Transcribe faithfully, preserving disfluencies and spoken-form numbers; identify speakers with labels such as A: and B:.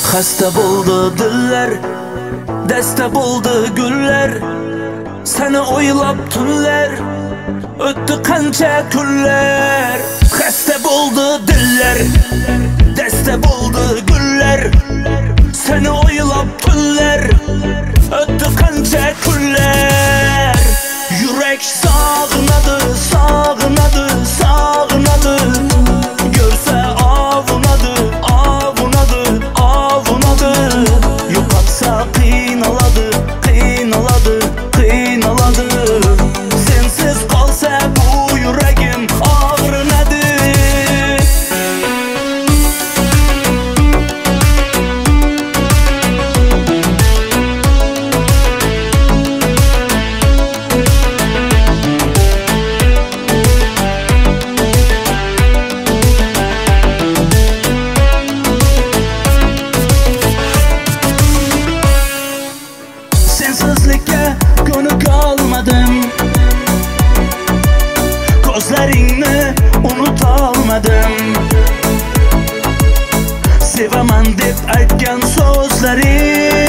A: Xasta bo'ldi dillar, dasta bo'ldi gullar, seni o'ylab tunlar, o'tdi qancha kunlar. Xasta bo'ldi dillar, dasta bo'ldi gullar, seni o'ylab tunlar, o'tdi qancha kunlar. Yurak sog'inadi, sog'inadi, sog'inadi, görsa avunadi, avunadi, avunadi. Yo'qotsa qiynaladi, qiynaladi, qiynaladi. Sensiz qolsa bu yuragim og'rinadi. Sensizlikka ko'nika olmadim, ko'zlaringni unuta olmadim. Sevaman deb aytgan so'zlaring